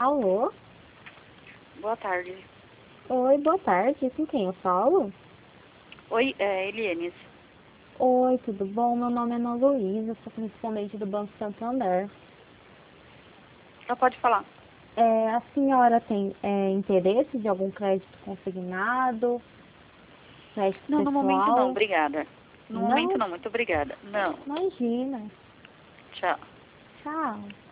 Alô? Boa tarde. Oi, boa tarde. Com quem eu falo? Oi, Elienes. Oi, tudo bom? Meu nome é Ana Luísa, sou correspondente do Banco Santander. Só pode falar. A senhora tem interesse de algum crédito consignado? Crédito Não, no momento não, pessoal? obrigada. No momento Não? não, muito obrigada. Não, Imagina. tchau. Tchau.